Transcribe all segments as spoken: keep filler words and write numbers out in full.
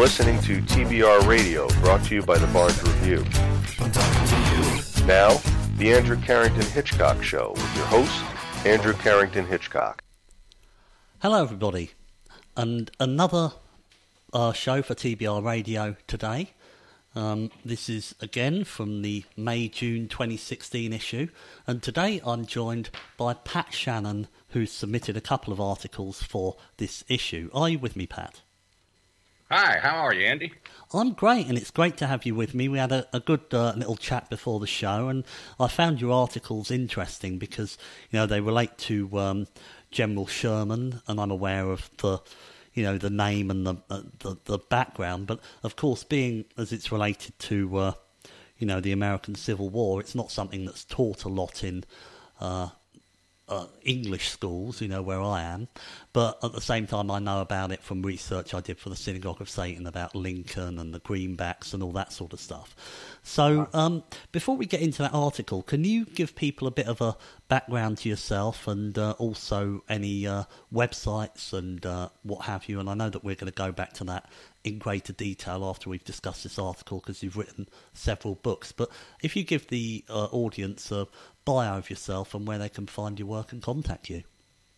listening to T B R Radio, brought to you by the Barnes Review. Now, the Andrew Carrington Hitchcock Show with your host, Andrew Carrington Hitchcock. Hello, everybody, and another uh, show for T B R Radio today. Um, this is again from the May-June twenty sixteen issue, and today I'm joined by Pat Shannon, who's submitted a couple of articles for this issue. Are you with me, Pat? Hi, how are you, Andy? I'm great, and it's great to have you with me. We had a, a good uh, little chat before the show, and I found your articles interesting because, you know, they relate to um, General Sherman, and I'm aware of the, you know, the name and the uh, the, the background. But of course, being as it's related to, uh, you know, the American Civil War, it's not something that's taught a lot in uh, uh, English schools, you know, where I am. But at the same time, I know about it from research I did for the Synagogue of Satan about Lincoln and the Greenbacks and all that sort of stuff. So um, before we get into that article, can you give people a bit of a background to yourself and uh, also any uh, websites and uh, what have you? And I know that we're going to go back to that in greater detail after we've discussed this article because you've written several books. But if you give the uh, audience a bio of yourself and where they can find your work and contact you.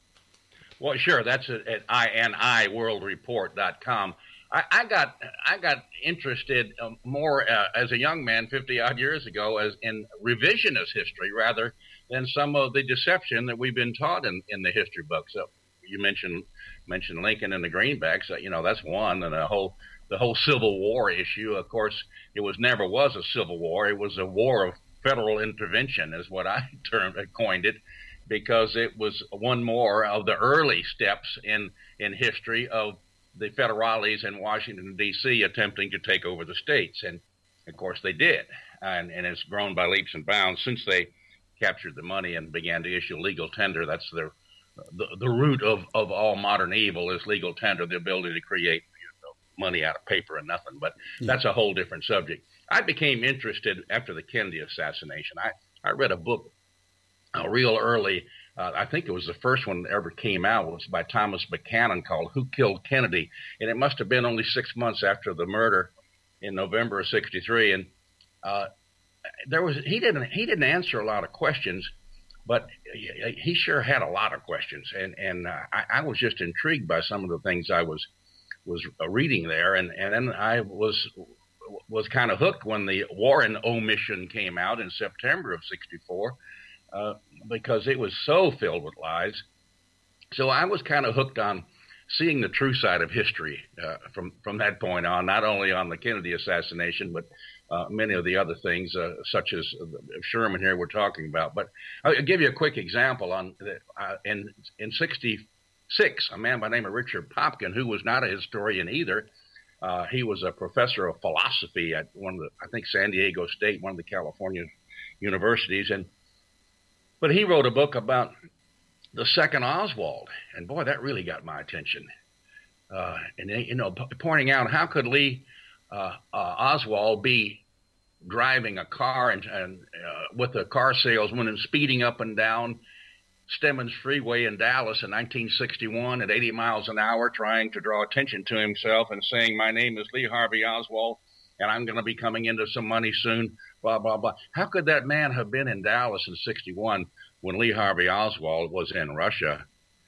Well, sure. That's at, at I N I world report dot com. I, I got I got interested um, more uh, as a young man fifty odd years ago as in revisionist history rather than some of the deception that we've been taught in, in the history books. So you mentioned mentioned Lincoln and the Greenbacks. Uh, you know, that's one, and the whole the whole Civil War issue. Of course, it was never was a civil war. It was a war of federal intervention, is what I termed coined it. Because it was one more of the early steps in, in history of the federales in Washington, D C attempting to take over the states. And, of course, they did. And, and it's grown by leaps and bounds since they captured the money and began to issue legal tender. That's their, the, the root of, of all modern evil is legal tender, the ability to create you know, money out of paper and nothing. But yeah. That's a whole different subject. I became interested after the Kennedy assassination. I, I read a book Uh, real early, uh, I think it was the first one that ever came out, it was by Thomas Buchanan called Who Killed Kennedy? And it must have been only six months after the murder in November of sixty-three. And uh, there was he didn't he didn't answer a lot of questions, but he sure had a lot of questions. And and uh, I, I was just intrigued by some of the things I was was reading there. And, and then I was was kind of hooked when the Warren omission came out in September of sixty-four. Uh, because it was so filled with lies. So I was kind of hooked on seeing the true side of history uh, from, from that point on, not only on the Kennedy assassination, but uh, many of the other things, uh, such as Sherman here we're talking about. But I'll give you a quick example. On the, uh, in, in sixty-six, a man by the name of Richard Popkin, who was not a historian either, uh, he was a professor of philosophy at one of the, I think, San Diego State, one of the California universities, and But he wrote a book about the second Oswald, and boy, that really got my attention. Uh, and you know, p- pointing out how could Lee uh, uh, Oswald be driving a car and, and uh, with a car salesman and speeding up and down Stemmons Freeway in Dallas in nineteen sixty-one at eighty miles an hour, trying to draw attention to himself and saying, "My name is Lee Harvey Oswald, and I'm going to be coming into some money soon." Blah, blah, blah. How could that man have been in Dallas in sixty-one when Lee Harvey Oswald was in Russia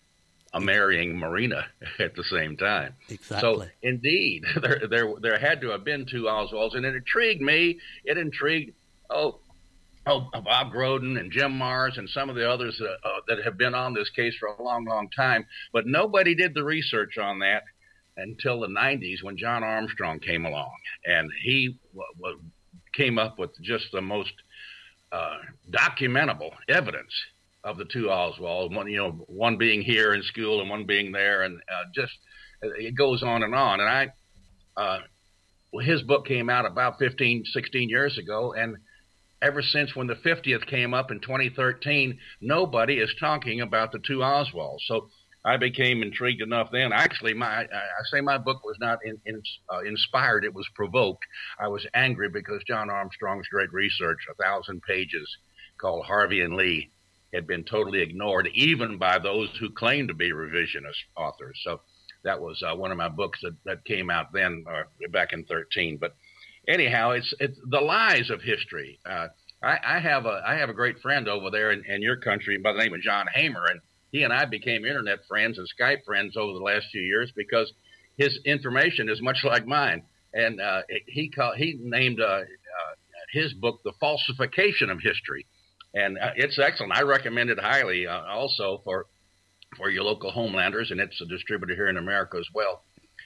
uh, marrying Marina at the same time? Exactly. So, indeed, there there there had to have been two Oswalds, and it intrigued me. It intrigued, oh, oh Bob Groden and Jim Mars and some of the others uh, uh, that have been on this case for a long, long time. But nobody did the research on that until the nineties when John Armstrong came along, and he w- w- came up with just the most uh, documentable evidence of the two Oswalds, one, you know, one being here in school and one being there, and uh, just it goes on and on. And I, uh, well, his book came out about fifteen, sixteen years ago, and ever since when the fiftieth came up in twenty thirteen, nobody is talking about the two Oswalds. So I became intrigued enough then. Actually, my I say my book was not in, in, uh, inspired. It was provoked. I was angry because John Armstrong's great research, a thousand pages, called Harvey and Lee, had been totally ignored, even by those who claim to be revisionist authors. So that was uh, one of my books that, that came out then, uh, back in thirteen. But anyhow, it's it's the lies of history. Uh, I, I have a I have a great friend over there in, in your country by the name of John Hamer, and he and I became internet friends and Skype friends over the last few years because his information is much like mine. And uh, he called, he named uh, uh, his book "The Falsification of History," and uh, it's excellent. I recommend it highly, uh, also for for your local homelanders, and it's a distributor here in America as well.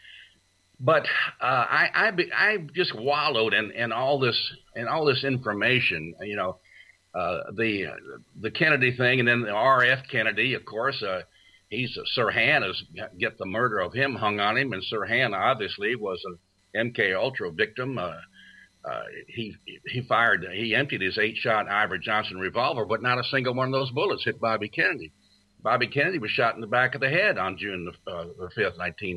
But uh, I, I, I just wallowed in, in all this in all this information, you know, uh, the the Kennedy thing, and then the R F Kennedy, of course. Uh, he's uh, Sirhan has get the murder of him hung on him, and Sirhan obviously was an M K Ultra victim. Uh, uh, he he fired he emptied his eight shot Ivory Johnson revolver, but not a single one of those bullets hit Bobby Kennedy. Bobby Kennedy was shot in the back of the head on June the, uh, the fifth, nineteen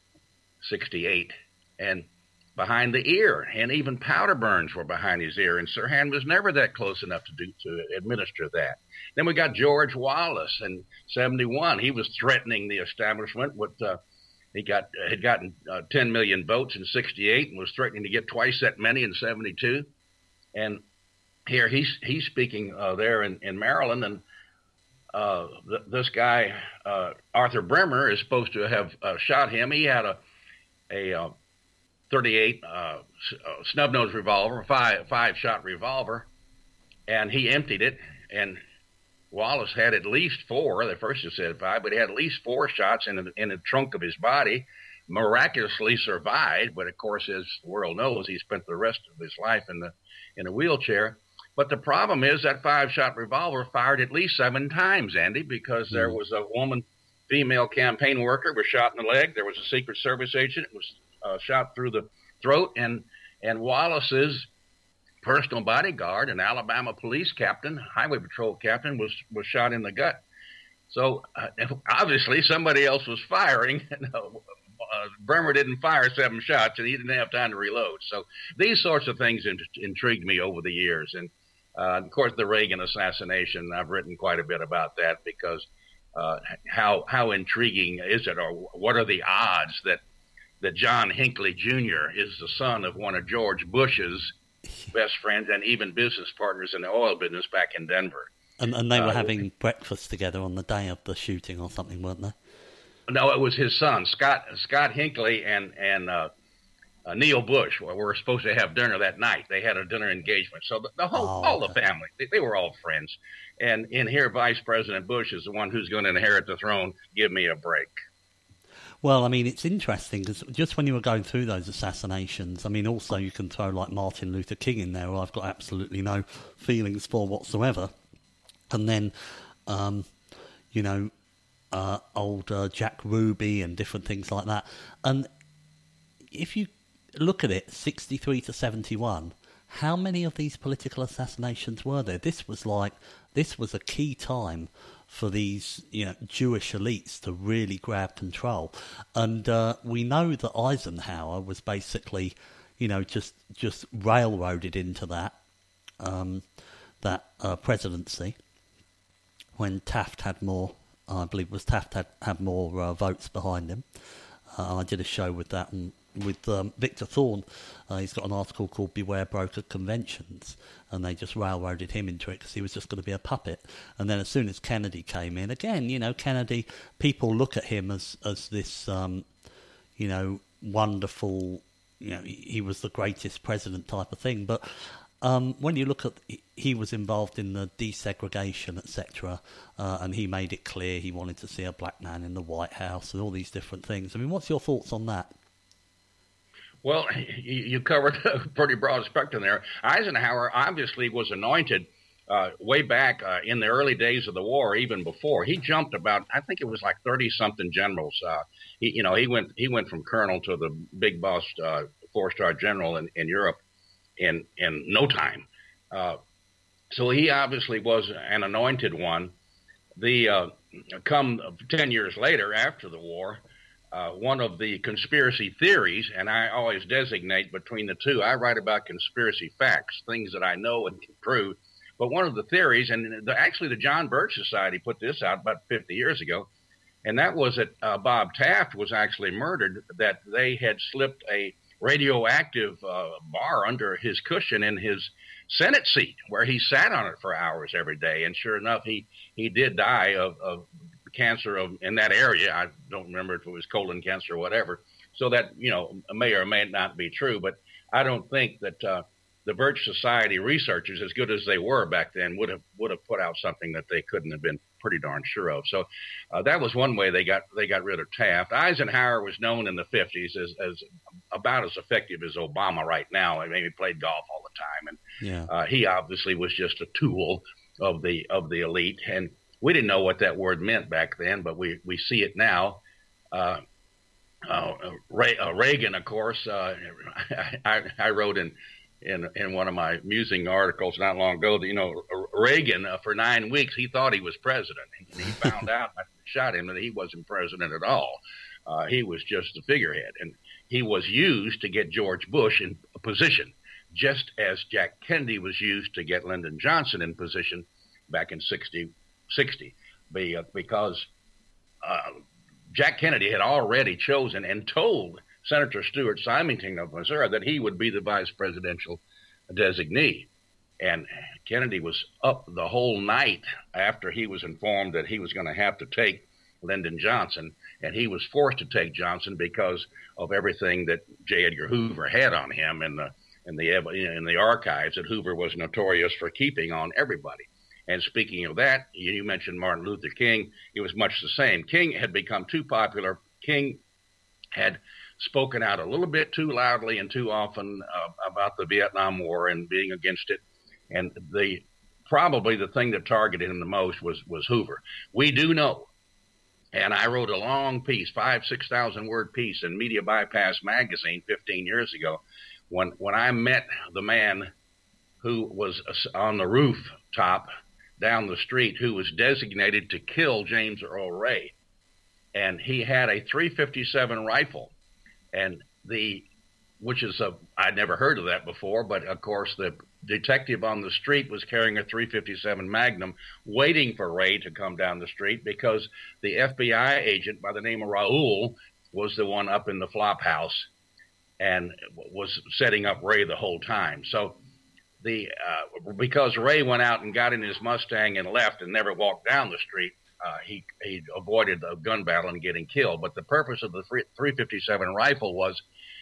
sixty-eight, and behind the ear, and even powder burns were behind his ear, and Sirhan was never that close enough to do to administer that. Then we got George Wallace in seventy-one. He was threatening the establishment with uh, he got had gotten uh, ten million votes in sixty-eight and was threatening to get twice that many in seventy-two. And here he's he's speaking uh, there in, in Maryland, and uh, th- this guy uh, Arthur Bremer is supposed to have uh, shot him. He had a a uh, thirty-eight uh, snub-nosed revolver, five five-shot revolver, and he emptied it. And Wallace had at least four. They first just said five, but he had at least four shots in the, in the trunk of his body. Miraculously survived, but of course, as the world knows, he spent the rest of his life in the in a wheelchair. But the problem is that five-shot revolver fired at least seven times, Andy, because there was a woman, female campaign worker, was shot in the leg. There was a Secret Service agent who was uh, shot through the throat, and and Wallace's personal bodyguard, an Alabama police captain, highway patrol captain, was was shot in the gut. So uh, obviously somebody else was firing. No, uh, Bremer didn't fire seven shots, and he didn't have time to reload. So these sorts of things in, intrigued me over the years. And uh, of course, the Reagan assassination, I've written quite a bit about that because uh, how how intriguing is it, or what are the odds that that John Hinckley Junior is the son of one of George Bush's best friends and even business partners in the oil business back in Denver. And, and they were uh, having breakfast together on the day of the shooting or something, weren't they? No, it was his son, Scott Scott Hinckley, and and uh, uh, Neil Bush were, were supposed to have dinner that night. They had a dinner engagement. So the, the whole, oh, all okay. the family, they, they were all friends. And in here, Vice President Bush is the one who's going to inherit the throne. Give me a break. Well, I mean, it's interesting because just when you were going through those assassinations, I mean, also you can throw like Martin Luther King in there, who I've got absolutely no feelings for whatsoever. And then, um, you know, uh, old uh, Jack Ruby and different things like that. And if you look at it, sixty-three to seventy-one, how many of these political assassinations were there? This was like, this was a key time for these, you know, Jewish elites to really grab control. And uh, we know that Eisenhower was basically, you know, just just railroaded into that um, that uh, presidency when Taft had more, I believe it was Taft had, had more uh, votes behind him. Uh, I did a show with that and with um, Victor Thorne. Uh, he's got an article called Beware Broker Conventions, and they just railroaded him into it because he was just going to be a puppet. And then as soon as Kennedy came in, again, you know, Kennedy, people look at him as, as this, um, you know, wonderful, you know, he, he was the greatest president type of thing. But um, when you look at, he was involved in the desegregation, et cetera, uh, and he made it clear he wanted to see a black man in the White House and all these different things. I mean, what's your thoughts on that? Well, you covered a pretty broad spectrum there. Eisenhower obviously was anointed uh, way back uh, in the early days of the war, even before. He jumped about, I think it was like thirty-something generals. Uh, he, you know, he went he went from colonel to the big boss uh, four-star general in, in Europe in, in no time. Uh, so he obviously was an anointed one. The uh, come ten years later, after the war, Uh, one of the conspiracy theories, and I always designate between the two, I write about conspiracy facts, things that I know and can prove. But one of the theories, and the, actually the John Birch Society put this out about fifty years ago, And that was that uh, Bob Taft was actually murdered, that they had slipped a radioactive uh, bar under his cushion in his Senate seat, where he sat on it for hours every day. And sure enough, he, he did die of, of cancer of, in that area. I don't remember if it was colon cancer or whatever. So that, you know, may or may not be true. But I don't think that uh, the Birch Society researchers, as good as they were back then, would have would have put out something that they couldn't have been pretty darn sure of. So uh, that was one way they got they got rid of Taft. Eisenhower was known in the fifties as, as about as effective as Obama right now. I mean, he played golf all the time, and yeah. uh, he obviously was just a tool of the of the elite. And we didn't know what that word meant back then, but we, we see it now. Uh, uh, Ray, uh, Reagan, of course, uh, I, I wrote in, in in one of my musing articles not long ago that, you know, Reagan, uh, for nine weeks, he thought he was president. And he found out, I shot him, that he wasn't president at all. Uh, he was just a figurehead. And he was used to get George Bush in a position, just as Jack Kennedy was used to get Lyndon Johnson in position back in sixty, sixty, because uh, Jack Kennedy had already chosen and told Senator Stuart Symington of Missouri that he would be the vice presidential designee. And Kennedy was up the whole night after he was informed that he was going to have to take Lyndon Johnson, and he was forced to take Johnson because of everything that J. Edgar Hoover had on him in the in the in the archives that Hoover was notorious for keeping on everybody. And speaking of that, you mentioned Martin Luther King. It was much the same. King had become too popular. King had spoken out a little bit too loudly and too often uh, about the Vietnam War and being against it. And the probably the thing that targeted him the most was was Hoover. We do know, and I wrote a long piece, five, six thousand word piece in Media Bypass magazine fifteen years ago, when when I met the man who was on the rooftop down the street, who was designated to kill James Earl Ray. And he had a three fifty-seven rifle, and the, which is a, I'd never heard of that before, but of course the detective on the street was carrying a three fifty-seven Magnum, waiting for Ray to come down the street, because the F B I agent by the name of Raoul was the one up in the flop house and was setting up Ray the whole time. So the uh, because Ray went out and got in his Mustang and left and never walked down the street, uh, he he avoided a gun battle and getting killed. But the purpose of the three fifty-seven rifle was,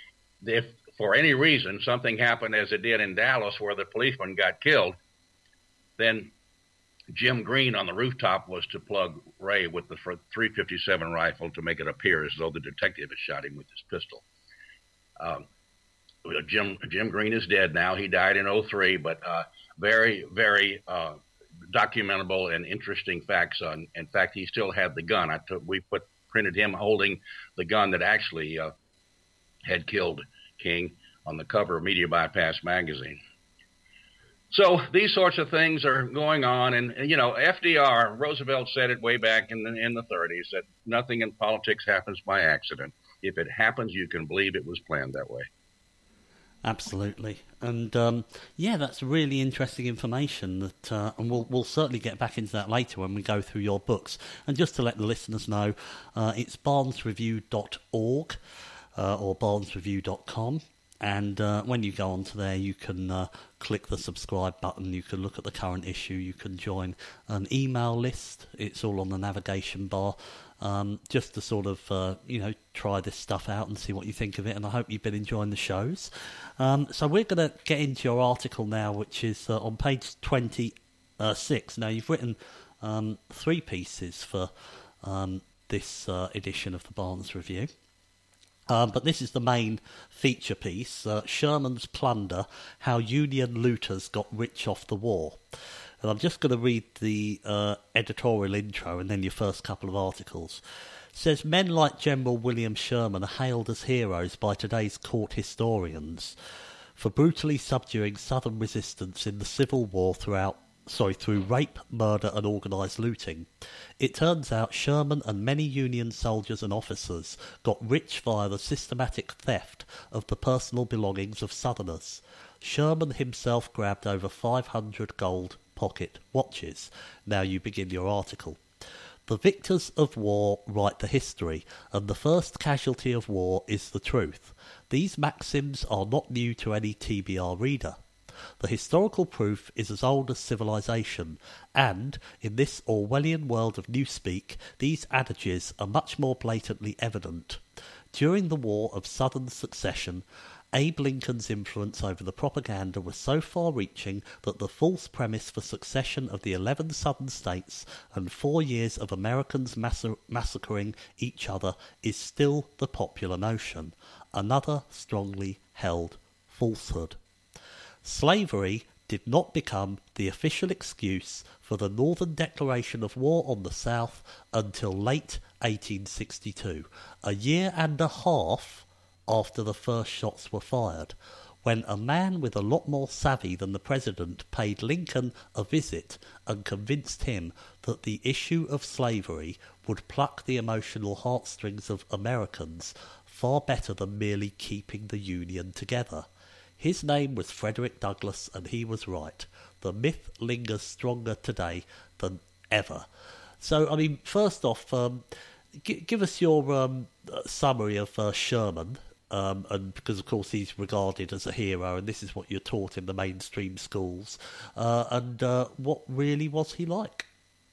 if for any reason something happened as it did in Dallas where the policeman got killed, then Jim Green on the rooftop was to plug Ray with the three fifty-seven rifle to make it appear as though the detective had shot him with his pistol. Um, Jim Jim Green is dead now. He died in oh three, but uh, very, very uh, documentable and interesting facts. On, in fact, he still had the gun. I took, we put printed him holding the gun that actually uh, had killed King on the cover of Media Bypass magazine. So these sorts of things are going on, and, and you know, F D R, Roosevelt said it way back in the in the thirties, that nothing in politics happens by accident. If it happens, you can believe it was planned that way. Absolutely, and um, yeah, that's really interesting information. That, uh, and we'll we'll certainly get back into that later when we go through your books. And just to let the listeners know, uh, it's barnes review dot org uh, or barnes review dot com, and uh, when you go onto there, you can uh, click the subscribe button. You can look at the current issue. You can join an email list. It's all on the navigation bar. Um, just to sort of, uh, you know, try this stuff out and see what you think of it. And I hope you've been enjoying the shows. Um, so we're going to get into your article now, which is uh, on page twenty-six. Now, you've written um, three pieces for um, this uh, edition of the Barnes Review. Um, but this is the main feature piece, uh, Sherman's Plunder, How Union Looters Got Rich Off the War. And I'm just going to read the uh, editorial intro and then your first couple of articles. It says, men like General William Sherman are hailed as heroes by today's court historians for brutally subduing Southern resistance in the Civil War throughout, sorry, through rape, murder and organised looting. It turns out Sherman and many Union soldiers and officers got rich via the systematic theft of the personal belongings of Southerners. Sherman himself grabbed over five hundred gold pocket watches. Now you begin your article. The victors of war write the history, and the first casualty of war is the truth. These maxims are not new to any T B R reader. The historical proof is as old as civilization, and, in this Orwellian world of newspeak, these adages are much more blatantly evident. During the War of Southern Succession, Abe Lincoln's influence over the propaganda was so far-reaching that the false premise for succession of the eleven southern states and four years of Americans massa- massacring each other is still the popular notion, another strongly held falsehood. Slavery did not become the official excuse for the Northern declaration of war on the South until late eighteen sixty-two, a year and a half after the first shots were fired, when a man with a lot more savvy than the president paid Lincoln a visit and convinced him that the issue of slavery would pluck the emotional heartstrings of Americans far better than merely keeping the Union together. His name was Frederick Douglass, and he was right. The myth lingers stronger today than ever. So, I mean, first off, um, g- give us your um, summary of uh, Sherman. Um, and because, of course, he's regarded as a hero, and this is what you're taught in the mainstream schools. Uh, and uh, what really was he like?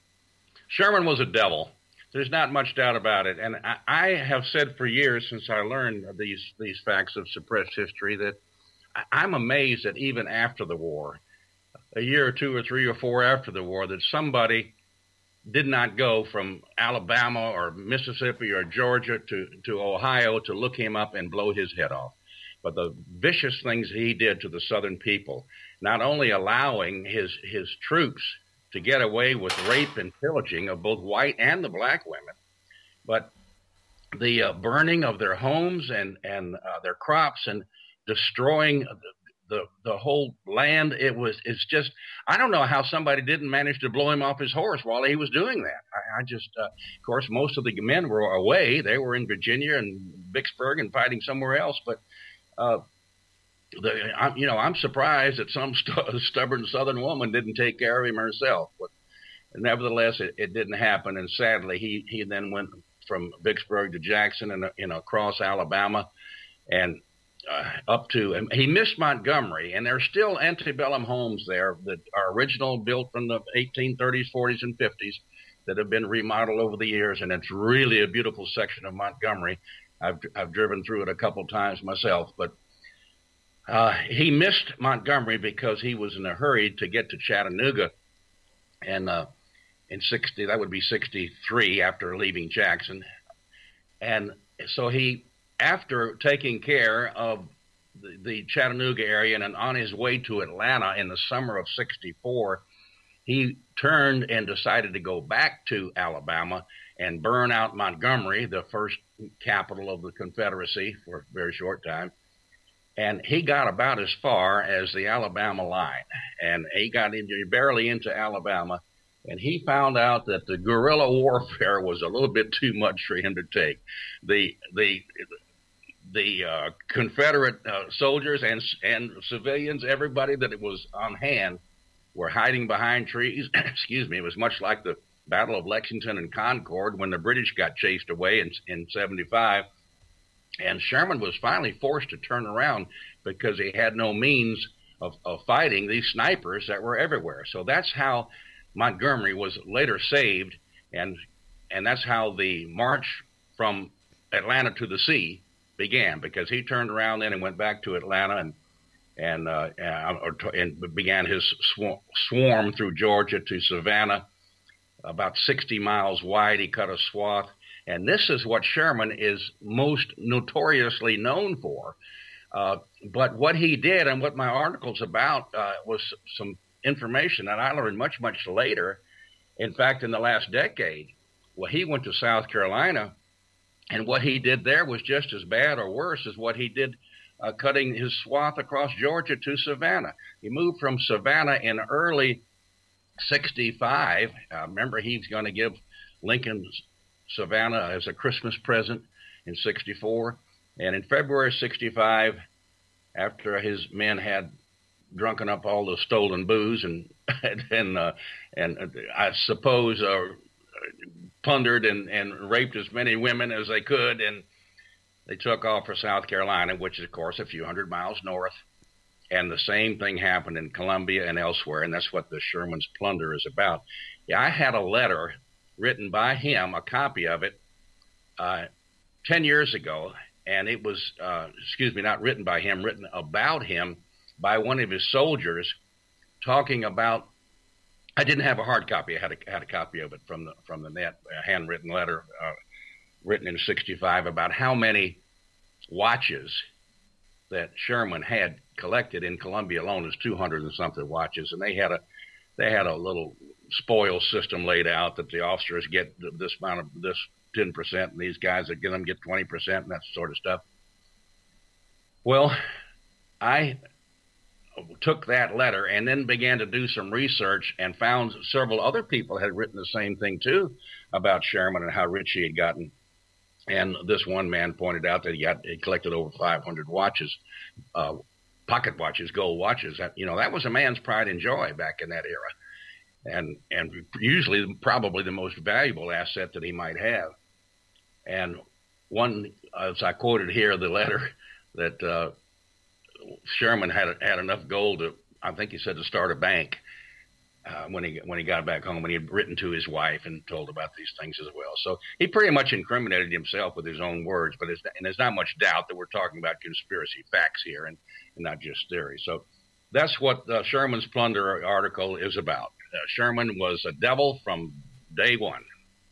Sherman was a devil. There's not much doubt about it. And I, I have said for years, since I learned these these facts of suppressed history, that I, I'm amazed that even after the war, a year or two or three or four after the war, that somebody did not go from Alabama or Mississippi or Georgia to, to Ohio to look him up and blow his head off. But the vicious things he did to the Southern people, not only allowing his, his troops to get away with rape and pillaging of both white and the black women, but the uh, burning of their homes and, and uh, their crops and destroying the, the the whole land. It was, it's just, I don't know how somebody didn't manage to blow him off his horse while he was doing that. I, I just, uh, of course, most of the men were away. They were in Virginia and Vicksburg and fighting somewhere else. But, uh, the, I'm, you know, I'm surprised that some st- stubborn Southern woman didn't take care of him herself. But nevertheless, it, it didn't happen. And sadly, he, he then went from Vicksburg to Jackson and, you know, across Alabama and Uh, up to, and he missed Montgomery, and there's still antebellum homes there that are original, built from the eighteen thirties, forties, and fifties that have been remodeled over the years, and it's really a beautiful section of Montgomery. I've I've driven through it a couple times myself, but uh, he missed Montgomery because he was in a hurry to get to Chattanooga, and uh, in sixty, that would be sixty-three after leaving Jackson, and so he, after taking care of the, the Chattanooga area and on his way to Atlanta in the summer of sixty-four, he turned and decided to go back to Alabama and burn out Montgomery, the first capital of the Confederacy, for a very short time. And he got about as far as the Alabama line, and he got into, barely into Alabama, and he found out that the guerrilla warfare was a little bit too much for him to take. The the the uh, Confederate uh, soldiers and and civilians, everybody that was on hand, were hiding behind trees. Excuse me. It was much like the Battle of Lexington and Concord when the British got chased away in in seventy-five. And Sherman was finally forced to turn around because he had no means of, of fighting these snipers that were everywhere. So that's how Montgomery was later saved, and and that's how the march from Atlanta to the sea began, because he turned around then and went back to Atlanta and and uh, and began his swarm, swarm through Georgia to Savannah, about sixty miles wide. He cut a swath, and this is what Sherman is most notoriously known for. Uh, but what he did and what my article's about uh, was some information that I learned much, much later. In fact, in the last decade, well, he went to South Carolina, and what he did there was just as bad or worse as what he did uh, cutting his swath across Georgia to Savannah. He moved from Savannah in early sixty-five. Uh, remember, he's going to give Lincoln Savannah as a Christmas present in sixty-four. And in February sixty-five, after his men had drunken up all the stolen booze and and uh, and I suppose uh, plundered and, and raped as many women as they could, and they took off for South Carolina, which is, of course, a few hundred miles north. And the same thing happened in Columbia and elsewhere, and that's what the Sherman's Plunder is about. Yeah, I had a letter written by him, a copy of it, uh, ten years ago, and it was, uh, excuse me, not written by him, written about him by one of his soldiers, talking about. I didn't have a hard copy. I had a, had a copy of it from the from the net, a handwritten letter uh, written in sixty-five about how many watches that Sherman had collected in Columbia alone. Is two hundred and something watches, and they had a they had a little spoil system laid out that the officers get this amount of this ten percent, and these guys that get them get twenty percent, and that sort of stuff. Well, I took that letter and then began to do some research and found several other people had written the same thing too about Sherman and how rich he had gotten. And this one man pointed out that he got he collected over five hundred watches, uh, pocket watches, gold watches. That, you know, that was a man's pride and joy back in that era, and and usually probably the most valuable asset that he might have. And one, as I quoted here, the letter that uh, Sherman had had enough gold to, I think he said, to start a bank. Uh, when he when he got back home, and he had written to his wife and told about these things as well. So he pretty much incriminated himself with his own words, but it's, and there's not much doubt that we're talking about conspiracy facts here and, and not just theory. So that's what the Sherman's Plunder article is about. Uh, Sherman was a devil from day one.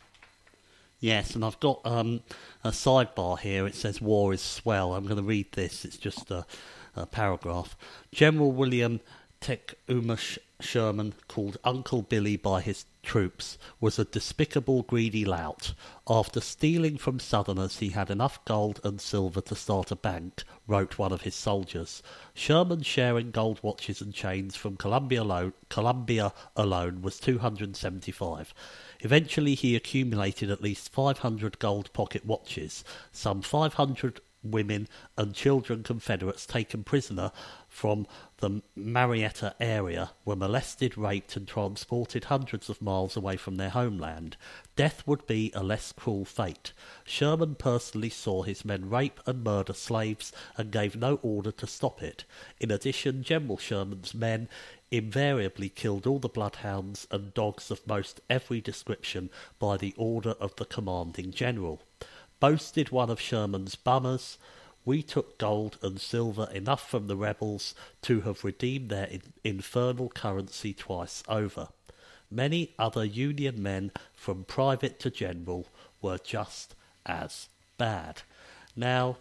Yes, and I've got um, a sidebar here. It says war is swell. I'm going to read this. It's just a, a paragraph. General William Tecumseh Sherman, called Uncle Billy by his troops, was a despicable, greedy lout. After stealing from Southerners, he had enough gold and silver to start a bank, wrote one of his soldiers. Sherman's share in gold watches and chains from Columbia alone, Columbia alone was two hundred seventy-five. Eventually, he accumulated at least five hundred gold pocket watches, some five hundred women and children Confederates taken prisoner from the Marietta area were molested, raped and transported hundreds of miles away from their homeland. Death would be a less cruel fate. Sherman personally saw his men rape and murder slaves and gave no order to stop it. In addition, General Sherman's men invariably killed all the bloodhounds and dogs of most every description by the order of the commanding general. Boasted one of Sherman's bummers, we took gold and silver enough from the rebels to have redeemed their in- infernal currency twice over. Many other Union men, from private to general, were just as bad. Now,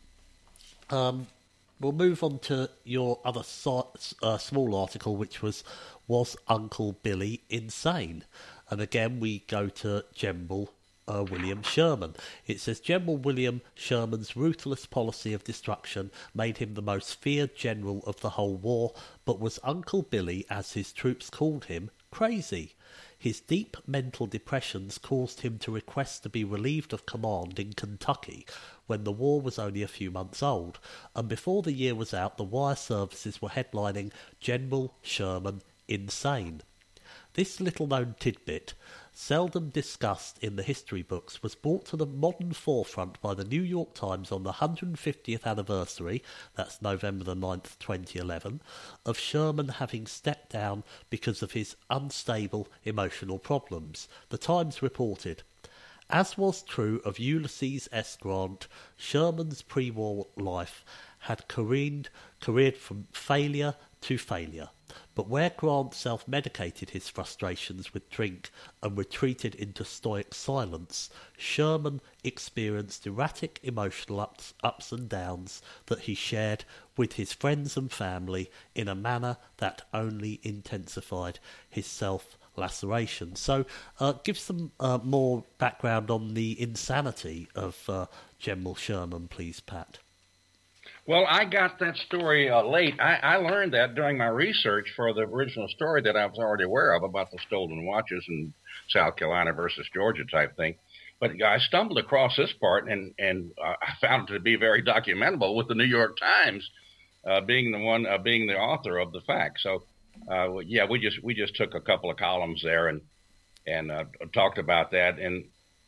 um, we'll move on to your other so- uh, small article, which was, Was Uncle Billy Insane? And again, we go to General Uh, William Sherman. It says General William Sherman's ruthless policy of destruction made him the most feared general of the whole war, but was Uncle Billy, as his troops called him, crazy? His deep mental depressions caused him to request to be relieved of command in Kentucky when the war was only a few months old, and before the year was out the wire services were headlining General Sherman Insane. This little-known tidbit, seldom discussed in the history books, was brought to the modern forefront by the New York Times on the one hundred fiftieth anniversary, that's November the ninth, twenty eleven, of Sherman having stepped down because of his unstable emotional problems. The Times reported, as was true of Ulysses S. Grant, Sherman's pre-war life had careened, careered from failure to failure. But where Grant self-medicated his frustrations with drink and retreated into stoic silence, Sherman experienced erratic emotional ups, ups and downs that he shared with his friends and family in a manner that only intensified his self-laceration. So uh, give some uh, more background on the insanity of uh, General Sherman, please, Pat. Well, I got that story uh, late. I, I learned that during my research for the original story that I was already aware of about the stolen watches and South Carolina versus Georgia type thing. But I stumbled across this part, and, and uh, I found it to be very documentable, with the New York Times uh, being the one, uh, being the author of the fact. So, uh, yeah, we just we just took a couple of columns there and and uh, talked about that. And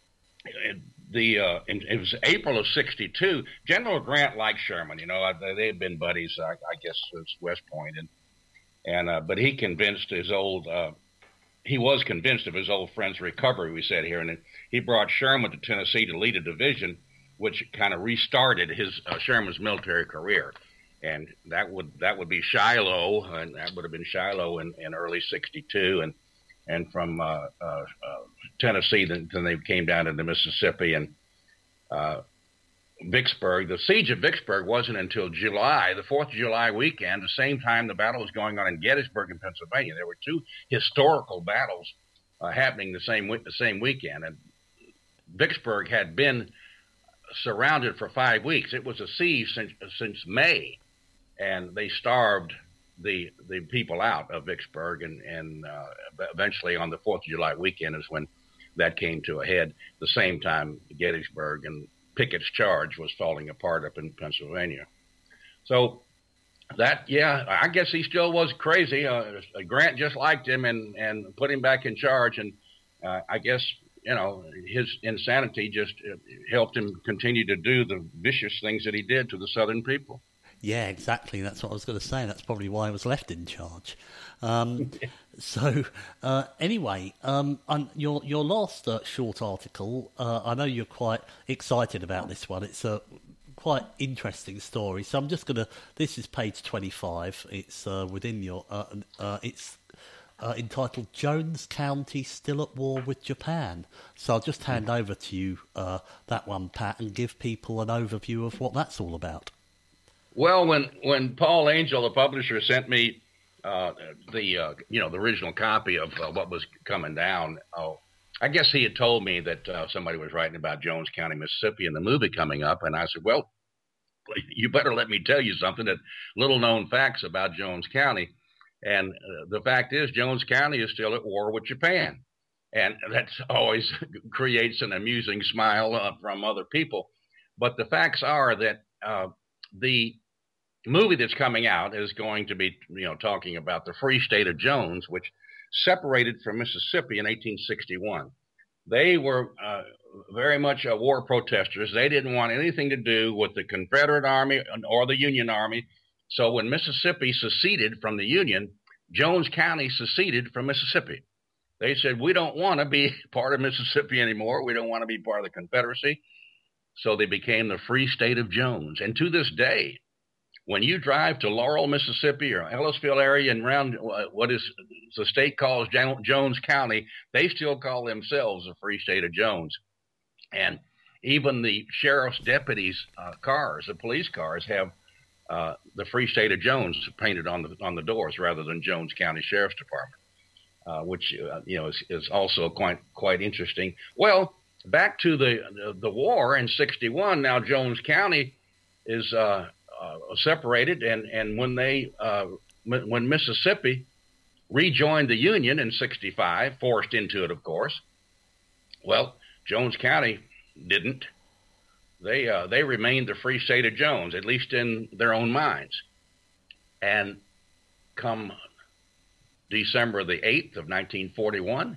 the uh, in, it was April of sixty-two. General Grant liked Sherman. You know, they had been buddies, I, I guess, since West Point, and and uh, but he convinced his old. Uh, he was convinced of his old friend's recovery. We said here, and he brought Sherman to Tennessee to lead a division, which kind of restarted his uh, Sherman's military career. And that would that would be Shiloh, and that would have been Shiloh in, in early sixty-two, and and from uh, uh, uh, Tennessee, then, then they came down into Mississippi and uh, Vicksburg. The siege of Vicksburg wasn't until July, the Fourth of July weekend, the same time the battle was going on in Gettysburg in Pennsylvania. There were two historical battles uh, happening the same the same weekend, and Vicksburg had been surrounded for five weeks. It was a siege since since May. And they starved the the people out of Vicksburg, and, and uh, eventually on the Fourth of July weekend is when that came to a head. The same time Gettysburg and Pickett's charge was falling apart up in Pennsylvania. So that, yeah, I guess he still was crazy. Uh, Grant just liked him and, and put him back in charge, and uh, I guess, you know, his insanity just helped him continue to do the vicious things that he did to the Southern people. Yeah, exactly. That's what I was going to say. That's probably why I was left in charge. Um, so, uh, anyway, um, on your your last uh, short article, uh, I know you're quite excited about this one. It's a quite interesting story. So I'm just going to. This is page twenty-five. It's uh, within your. Uh, uh, it's uh, entitled "Jones County Still at War with Japan." So I'll just hand over to you uh, that one, Pat, and give people an overview of what that's all about. Well, when, when Paul Angel, the publisher, sent me uh, the uh, you know the original copy of uh, what was coming down, oh, I guess he had told me that uh, somebody was writing about Jones County, Mississippi, and the movie coming up, and I said, well, you better let me tell you something, that little-known facts about Jones County. And uh, the fact is, Jones County is still at war with Japan, and that always creates an amusing smile uh, from other people. But the facts are that uh, the movie that's coming out is going to be, you know, talking about the Free State of Jones, which separated from Mississippi in eighteen sixty-one. They were uh, very much uh, war protesters. They didn't want anything to do with the Confederate Army or the Union Army. So when Mississippi seceded from the Union, Jones County seceded from Mississippi. They said, we don't want to be part of Mississippi anymore. We don't want to be part of the Confederacy. So they became the Free State of Jones. And to this day, when you drive to Laurel, Mississippi, or Ellisville area and around what is the state calls Jones County, they still call themselves the Free State of Jones. And even the sheriff's deputies' uh, cars, the police cars, have uh, the Free State of Jones painted on the on the doors rather than Jones County Sheriff's Department, uh, which uh, you know is, is also quite quite interesting. Well, back to the the, the war in sixty-one. Now Jones County is uh, uh, separated, and and when they uh, m- when Mississippi rejoined the Union in sixty-five, forced into it, of course. Well, Jones County didn't. They uh, they remained the Free State of Jones, at least in their own minds. And come December the eighth of nineteen forty-one,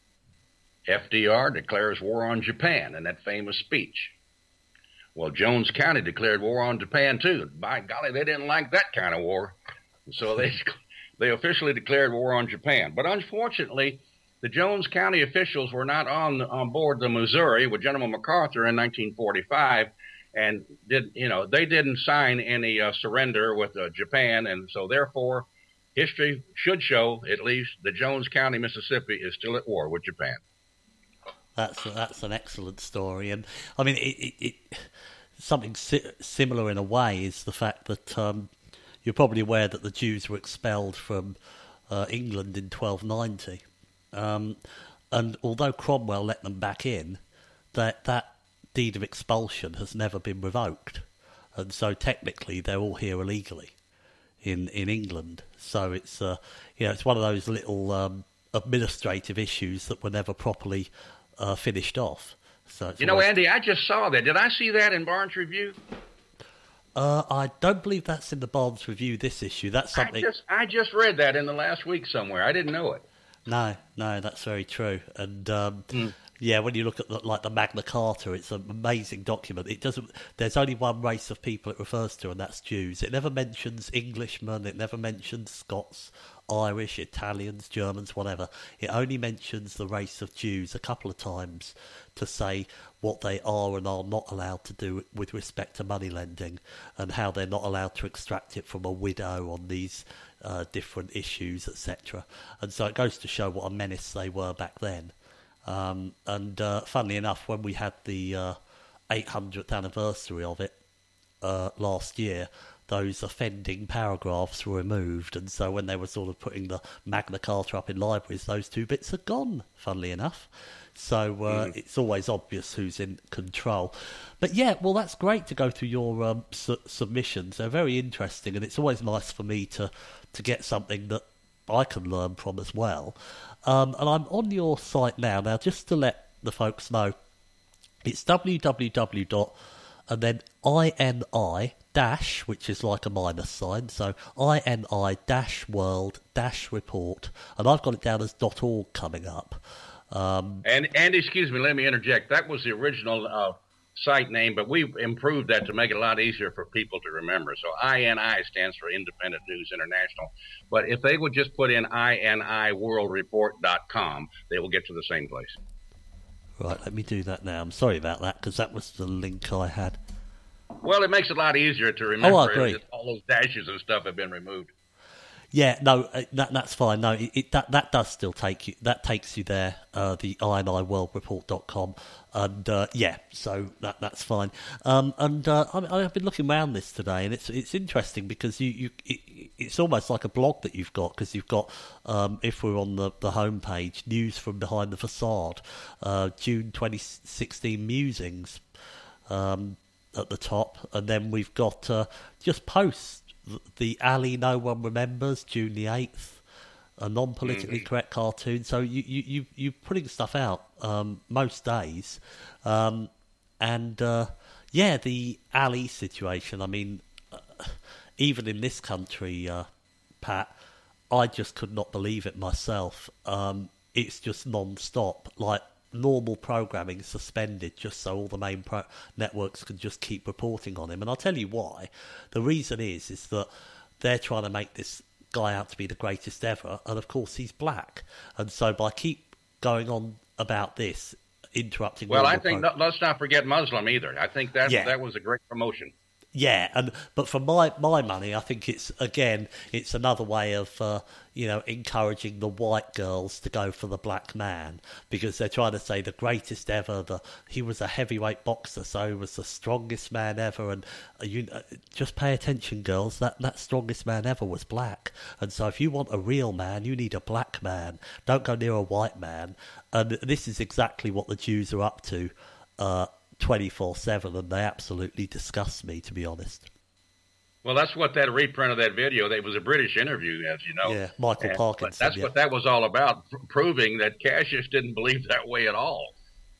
F D R declares war on Japan in that famous speech. Well, Jones County declared war on Japan too. By golly, they didn't like that kind of war, so they they officially declared war on Japan. But unfortunately, the Jones County officials were not on on board the Missouri with General MacArthur in nineteen forty-five, and did you know they didn't sign any uh, surrender with uh, Japan, and so therefore, history should show at least that Jones County, Mississippi, is still at war with Japan. That's that's an excellent story, and I mean, it, it, it something si- similar in a way is the fact that um, you're probably aware that the Jews were expelled from uh, England in twelve ninety. Um, and although Cromwell let them back in, that that deed of expulsion has never been revoked, and so technically they're all here illegally in in England. So it's uh, you know it's one of those little um, administrative issues that were never properly uh, finished off. So you know, always... Andy, I just saw that. Did I see that in Barnes Review? Uh, I don't believe that's in the Barnes Review this issue. That's something I just I just read that in the last week somewhere. I didn't know it. No, no, that's very true. And um, Mm. yeah, when you look at the, like the Magna Carta, it's an amazing document. It doesn't. There's only one race of people it refers to, and that's Jews. It never mentions Englishmen. It never mentions Scots, Irish, Italians, Germans, whatever. It only mentions the race of Jews a couple of times to say what they are and are not allowed to do with respect to money lending, and how they're not allowed to extract it from a widow on these uh, different issues, et cetera. And so it goes to show what a menace they were back then. Um, and uh, funnily enough, when we had the uh, eight hundredth anniversary of it uh, last year, those offending paragraphs were removed, and so when they were sort of putting the Magna Carta up in libraries, those two bits are gone, funnily enough. So uh, mm. it's always obvious who's in control. But yeah, well, that's great to go through your um, su- submissions. They're very interesting, and it's always nice for me to, to get something that I can learn from as well. Um, and I'm on your site now. Now, just to let the folks know, it's www dot and then ini dash, which is like a minus sign, so ini dash world dash report, and I've got it down as .org coming up. Um, and and excuse me, let me interject. That was the original uh, site name, but we've improved that to make it a lot easier for people to remember. So I N I stands for Independent News International. But if they would just put in ini world report dot com, they will get to the same place. Right, let me do that now. I'm sorry about that, because that was the link I had. Well, it makes it a lot easier to remember. Oh, I agree. All those dashes and stuff have been removed. Yeah, no, that that's fine. No, it, it that that does still take you. That takes you there. Uh, the ini world report dot com, and uh, yeah, so that that's fine. Um, and uh, I, I've been looking around this today, and it's it's interesting because you you it, it's almost like a blog that you've got, because you've got um, if we're on the the homepage, news from behind the facade, uh, June twenty sixteen musings um, at the top, and then we've got uh, just posts. The alley no one remembers, June the eighth, a non-politically mm-hmm. correct cartoon. So you you you you're putting stuff out um, most days, um, and uh, yeah, the alley situation. I mean, uh, even in this country, uh, Pat, I just could not believe it myself. Um, it's just non-stop, like. Normal programming suspended just so all the main pro- networks can just keep reporting on him. And I'll tell you why. The reason is is that they're trying to make this guy out to be the greatest ever, and of course he's black. And so by keep going on about this, interrupting... Well, I think, pro- let's not forget Muslim either. I think that yeah. that was a great promotion. Yeah, and but for my, my money, I think it's, again, it's another way of, uh, you know, encouraging the white girls to go for the black man, because they're trying to say the greatest ever, the he was a heavyweight boxer, so he was the strongest man ever, and uh, you uh, just pay attention, girls, that, that strongest man ever was black, and so if you want a real man, you need a black man, don't go near a white man, and this is exactly what the Jews are up to, uh, twenty-four seven, and they absolutely disgust me, to be honest. Well, that's what that reprint of that video, that was a British interview, as you know. Yeah, Michael and, Parkinson. That's yeah. what that was all about, pr- proving that Cassius didn't believe that way at all.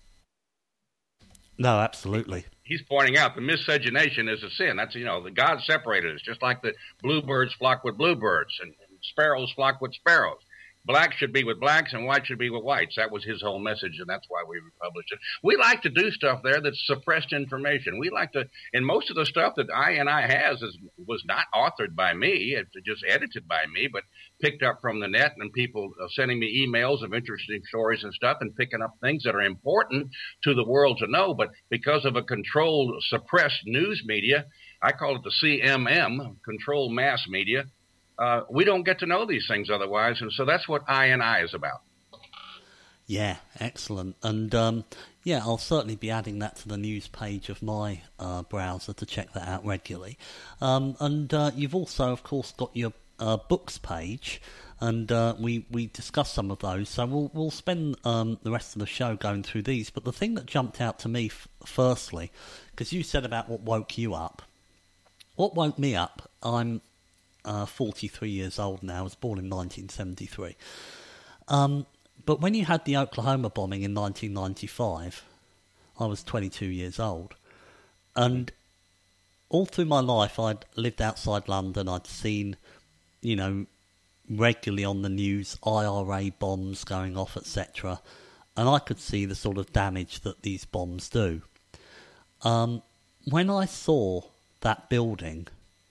No, absolutely. He's pointing out the miscegenation is a sin. That's, you know, the God separated us, just like the bluebirds flock with bluebirds and, and sparrows flock with sparrows. Black should be with blacks and white should be with whites. That was his whole message, and that's why we republished it. We like to do stuff there that's suppressed information. We like to, and most of the stuff that I N I has is, was not authored by me. It's just edited by me, but picked up from the net, and people sending me emails of interesting stories and stuff, and picking up things that are important to the world to know. But because of a controlled, suppressed news media, I call it the C M M, controlled mass media, Uh, we don't get to know these things otherwise, and so that's what I N I is about. Yeah, excellent. And, um, yeah, I'll certainly be adding that to the news page of my uh, browser to check that out regularly. Um, and uh, you've also, of course, got your uh, books page, and uh, we, we discussed some of those, so we'll, we'll spend um, the rest of the show going through these. But the thing that jumped out to me, f- firstly, because you said about what woke you up, what woke me up, I'm... Uh, forty-three years old now. I was born in nineteen seventy-three. Um, but when you had the Oklahoma bombing in nineteen ninety-five, I was twenty-two years old. And all through my life, I'd lived outside London. I'd seen, you know, regularly on the news, I R A bombs going off, et cetera. And I could see the sort of damage that these bombs do. Um, when I saw that building,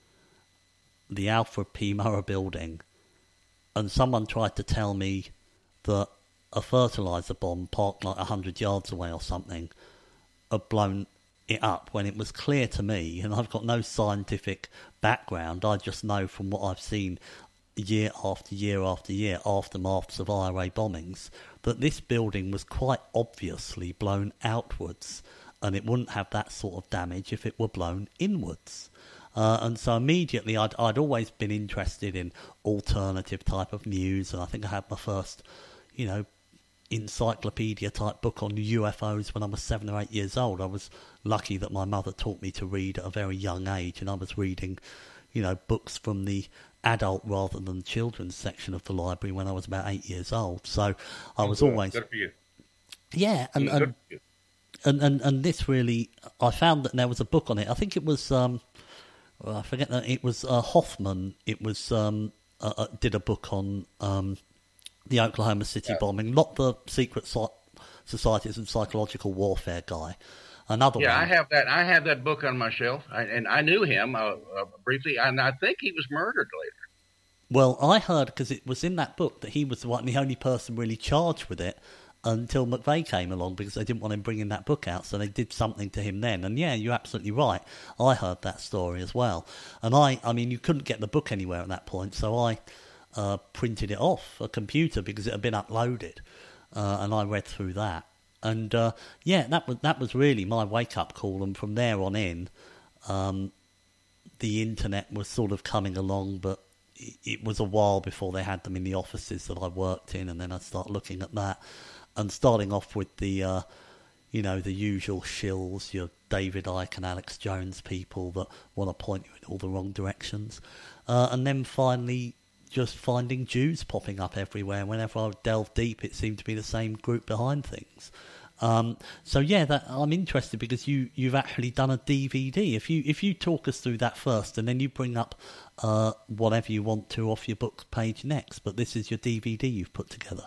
the Alfred P. Murrah building, and someone tried to tell me that a fertiliser bomb parked like a hundred yards away or something had blown it up, when it was clear to me, and I've got no scientific background, I just know from what I've seen year after year after year, aftermaths of I R A bombings, that this building was quite obviously blown outwards, and it wouldn't have that sort of damage if it were blown inwards. Uh, and so immediately I'd, I'd always been interested in alternative type of news, and I think I had my first, you know, encyclopedia type book on U F Os when I was seven or eight years old. I was lucky that my mother taught me to read at a very young age, and I was reading, you know, books from the adult rather than children's section of the library when I was about eight years old. So I was good, always... Good for you. Yeah, and and, and, and and this really... I found that there was a book on it. I think it was... Um, well, I forget that. It was uh, Hoffman. It was... Um, uh, uh, did a book on um, the Oklahoma City yeah. bombing, not the Secret so- Societies and Psychological Warfare guy. Another yeah, one. I have that. I have that book on my shelf, I, and I knew him uh, uh, briefly, and I think he was murdered later. Well, I heard, because it was in that book, that he was the one, the only person really charged with it until McVeigh came along, because they didn't want him bringing that book out, so they did something to him then. And yeah, you're absolutely right. I heard that story as well. And I, I mean, you couldn't get the book anywhere at that point, so I uh, printed it off a computer because it had been uploaded, uh, and I read through that. And uh, yeah, that was that was really my wake-up call, and from there on in, um, the internet was sort of coming along, but it, it was a while before they had them in the offices that I worked in, and then I started looking at that, and starting off with the, uh, you know, the usual shills, your David Icke and Alex Jones people that want to point you in all the wrong directions, uh, and then finally just finding Jews popping up everywhere. Whenever I would delve deep, it seemed to be the same group behind things. Um, so yeah, that I'm interested because you you've actually done a D V D. If you if you talk us through that first, and then you bring up uh, whatever you want to off your book page next. But this is your D V D you've put together.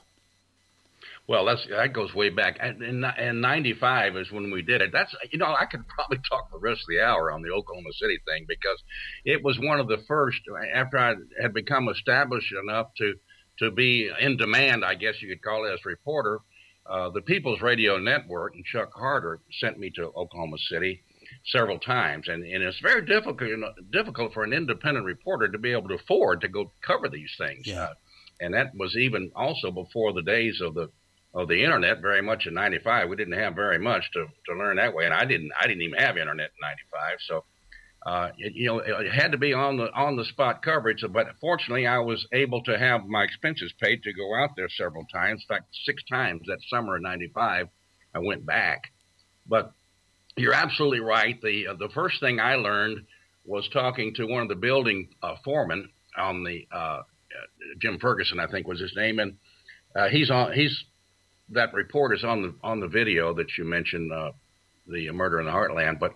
Well, that's that goes way back. In, in ninety-five is when we did it. That's you know I could probably talk the rest of the hour on the Oklahoma City thing, because it was one of the first, after I had become established enough to to be in demand, I guess you could call it, as a reporter. Uh, the People's Radio Network and Chuck Harder sent me to Oklahoma City several times, and, and it's very difficult you know, difficult for an independent reporter to be able to afford to go cover these things. Yeah. Uh, and that was even also before the days of the of the internet. Very much in ninety-five, we didn't have very much to, to learn that way, and I didn't I didn't even have internet in ninety-five. So, uh, it, you know, it had to be on the on the spot coverage. But fortunately, I was able to have my expenses paid to go out there several times. In fact, six times that summer of ninety-five, I went back. But you're absolutely right. The uh, the first thing I learned was talking to one of the building uh, foremen on the uh, Jim Ferguson, I think was his name, and uh, he's on he's. That report is on the on the video that you mentioned, uh, the murder in the Heartland. But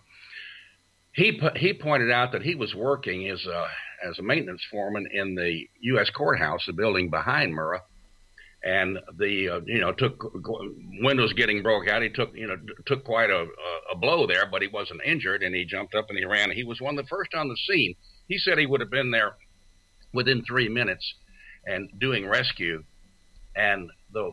he he pointed out that he was working as a as a maintenance foreman in the U S courthouse, the building behind Murrah, and the uh, you know took windows getting broke out. He took you know took quite a, a blow there, but he wasn't injured, and he jumped up and he ran. He was one of the first on the scene. He said he would have been there within three minutes and doing rescue, and the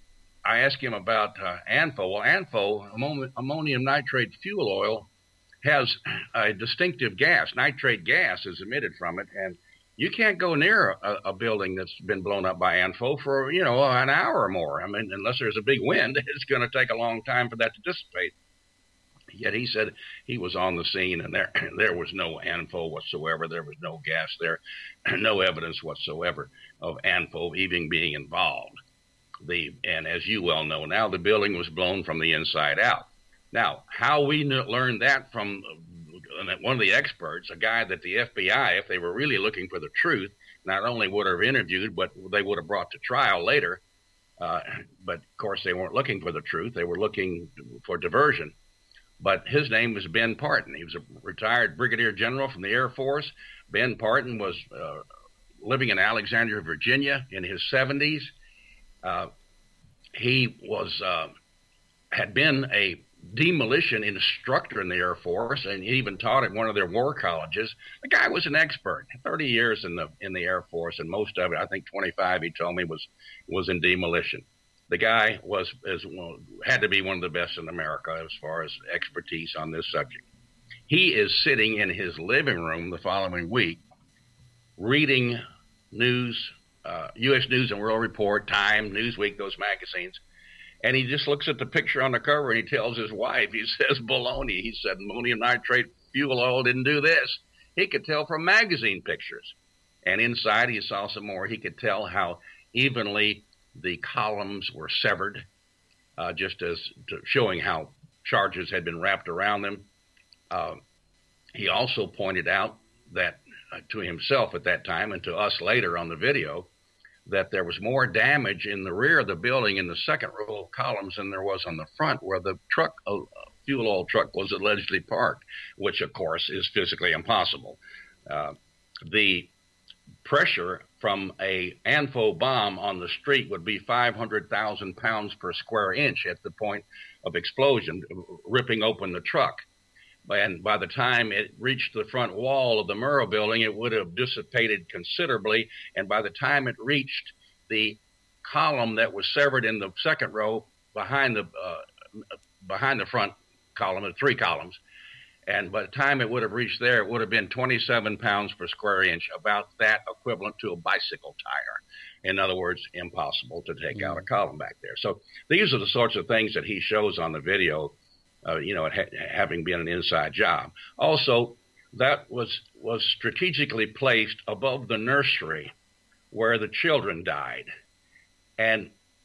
I asked him about uh, A N F O. Well, A N F O, ammon- ammonium nitrate fuel oil, has a distinctive gas. Nitrate gas is emitted from it, and you can't go near a, a building that's been blown up by A N F O for, you know, an hour or more. I mean, unless there's a big wind, it's going to take a long time for that to dissipate. Yet he said he was on the scene, and there there was no A N F O whatsoever. There was no gas there, no evidence whatsoever of A N F O even being involved. The and as you well know now, the building was blown from the inside out. Now, how we kn- learned that from one of the experts, a guy that the F B I, if they were really looking for the truth, not only would have interviewed, but they would have brought to trial later. Uh, but, of course, they weren't looking for the truth. They were looking for diversion. But his name was Ben Parton. He was a retired brigadier general from the Air Force. Ben Parton was uh, living in Alexandria, Virginia, in his seventies. Uh, he was uh, had been a demolition instructor in the Air Force, and he even taught at one of their war colleges. The guy was an expert. thirty years in the in the Air Force, and most of it, I think twenty-five, he told me, was was in demolition. The guy was as well, had to be one of the best in America as far as expertise on this subject. He is sitting in his living room the following week, reading news, uh, U S News and World Report, Time, Newsweek, those magazines. And he just looks at the picture on the cover and he tells his wife, he says, baloney. He said, ammonium nitrate fuel oil didn't do this. He could tell from magazine pictures. And inside he saw some more. He could tell how evenly the columns were severed, uh, just as to showing how charges had been wrapped around them. Uh, he also pointed out that uh, to himself at that time and to us later on the video, that there was more damage in the rear of the building in the second row of columns than there was on the front where the truck, uh, fuel oil truck was allegedly parked, which, of course, is physically impossible. Uh, the pressure from a ANFO bomb on the street would be five hundred thousand pounds per square inch at the point of explosion, ripping open the truck. And by the time it reached the front wall of the Murrah building, it would have dissipated considerably. And by the time it reached the column that was severed in the second row behind the uh, behind the front column, the three columns, and by the time it would have reached there, it would have been twenty-seven pounds per square inch, about that equivalent to a bicycle tire. In other words, impossible to take mm. out a column back there. So these are the sorts of things that he shows on the video. Uh, you know, ha- having been an inside job. Also, that was was strategically placed above the nursery where the children died. And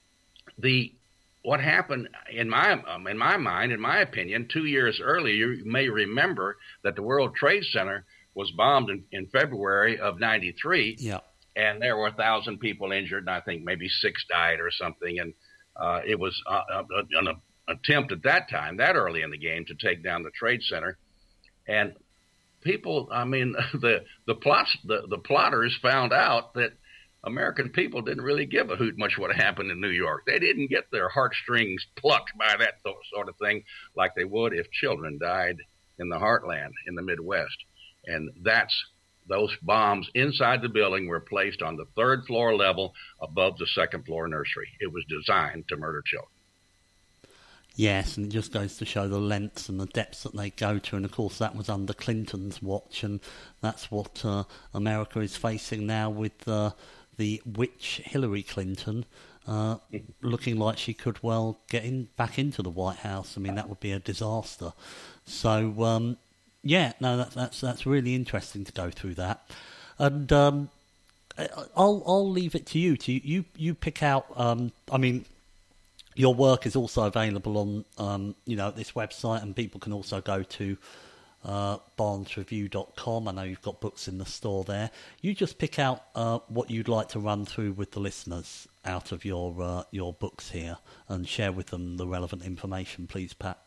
the what happened in my um, in my mind, in my opinion, two years earlier, you may remember that the World Trade Center was bombed in, in February of ninety-three. Yeah. And there were a thousand people injured, and I think maybe six died or something. And uh, it was uh, an attempt at that time, that early in the game, to take down the Trade Center. And people, I mean, the the plots, the, the plotters found out that American people didn't really give a hoot much what happened in New York. They didn't get their heartstrings plucked by that th- sort of thing like they would if children died in the heartland, in the Midwest. And that's, those bombs inside the building were placed on the third floor level above the second floor nursery. It was designed to murder children. Yes, and it just goes to show the lengths and the depths that they go to. And, of course, that was under Clinton's watch, and that's what uh, America is facing now with uh, the witch Hillary Clinton uh, looking like she could well get in back into the White House. I mean, that would be a disaster. So, um, yeah, no, that, that's that's really interesting to go through that. And um, I'll I'll leave it to you. To you, you pick out, um, I mean... Your work is also available on, um, you know, this website, and people can also go to uh, barnes review dot com. I know you've got books in the store there. You just pick out uh, what you'd like to run through with the listeners out of your uh, your books here, and share with them the relevant information, please, Pat.